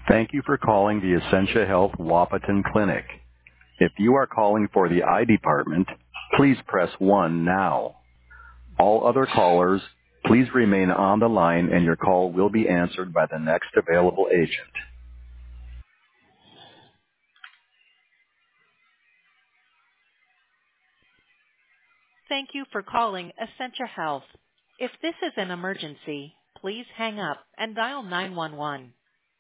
Thank you for calling the Essentia Health Wapaton Clinic. If you are calling for the eye department, please press 1 now. All other callers, please remain on the line and your call will be answered by the next available agent. Thank you for calling Essentia Health. If this is an emergency, please hang up and dial 911.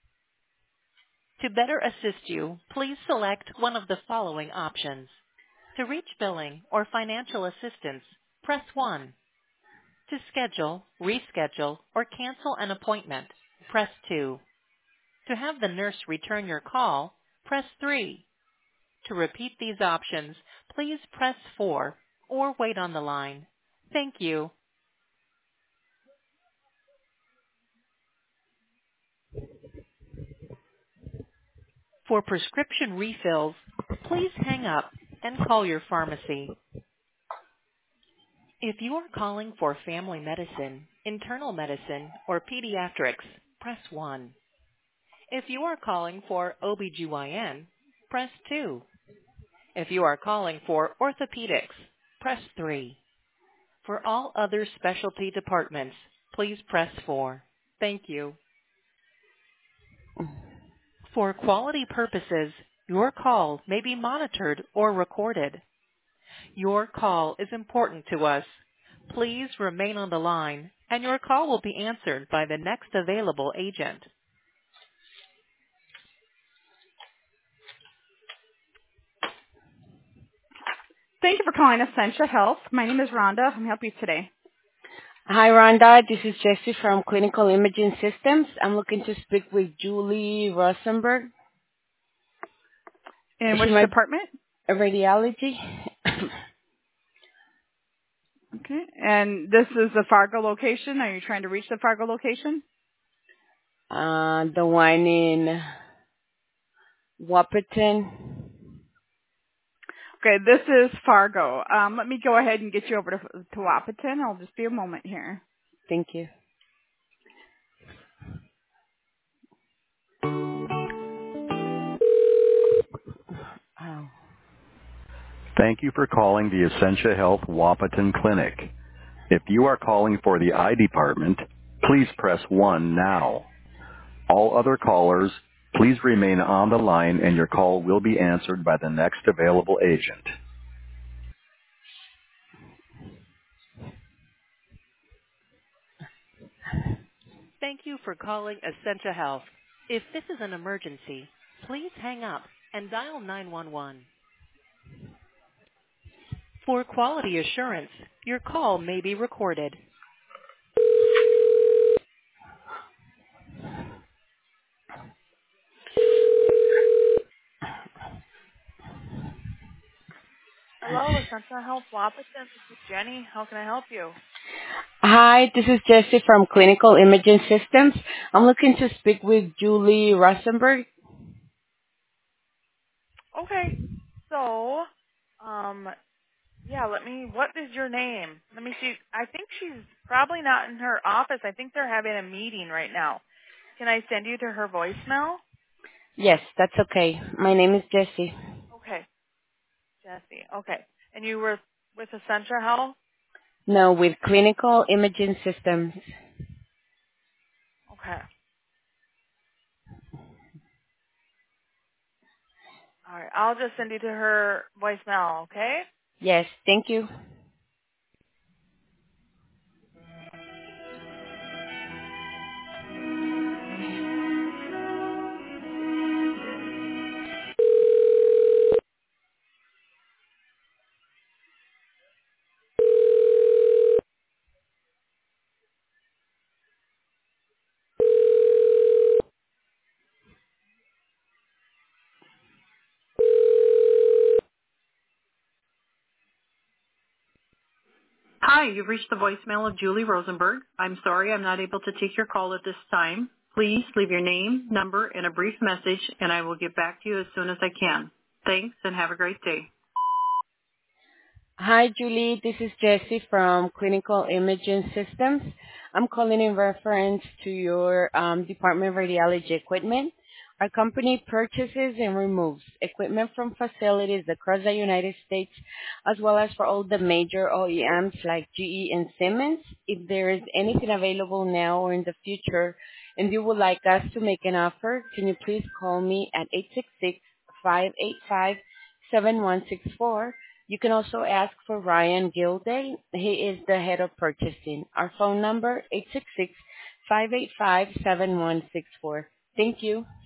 To better assist you, please select one of the following options. To reach billing or financial assistance, press 1. To schedule, reschedule, or cancel an appointment, press 2. To have the nurse return your call, press 3. To repeat these options, please press 4 or wait on the line. Thank you. For prescription refills, please hang up and call your pharmacy. If you are calling for family medicine, internal medicine, or pediatrics, press 1. If you are calling for OBGYN, press 2. If you are calling for orthopedics, press 3. For all other specialty departments, please press 4. Thank you. For quality purposes, your call may be monitored or recorded. Your call is important to us. Please remain on the line, and your call will be answered by the next available agent. Thank you for calling Essentia Health. My name is Rhonda. How can I help you today? Hi, Rhonda. This is Jessie from Clinical Imaging Systems. I'm looking to speak with Julie Rosenberg. In Is which she my department? radiology? Okay. And this is the Fargo location. Are you trying to reach the Fargo location? The one in Wapaton. Okay, this is Fargo. Let me go ahead and get you over to Wapaton. I'll just be a moment here. Thank you. Oh. Thank you for calling the Essentia Health Wapaton Clinic. If you are calling for the eye department, please press 1 now. All other callers, please remain on the line and your call will be answered by the next available agent. Thank you for calling Essentia Health. If this is an emergency, please hang up and dial 911. For quality assurance, your call may be recorded. Hello, Essentia Health Wapaton. This is Jenny. How can I help you? Hi, this is Jessie from Clinical Imaging Systems. I'm looking to speak with Julie Rosenberg. Okay. So, yeah, what is your name? Let me see. I think she's probably not in her office. I think they're having a meeting right now. Can I send you to her voicemail? Yes, that's okay. My name is Jessie. Okay. Jesse. Okay. And you were with Essentia Health? No, with Clinical Imaging Systems. Okay. All right. I'll just send you to her voicemail, okay? Yes, thank you. Hi, you've reached the voicemail of Julie Rosenberg. I'm sorry I'm not able to take your call at this time. Please leave your name, number, and a brief message, and I will get back to you as soon as I can. Thanks, and have a great day. Hi, Julie. This is Jessie from Clinical Imaging Systems. I'm calling in reference to your Department of Radiology equipment. Our company purchases and removes equipment from facilities across the United States, as well as for all the major OEMs like GE and Siemens. If there is anything available now or in the future, and you would like us to make an offer, can you please call me at 866-585-7164. You can also ask for Ryan Gilday. He is the head of purchasing. Our phone number, 866-585-7164. Thank you.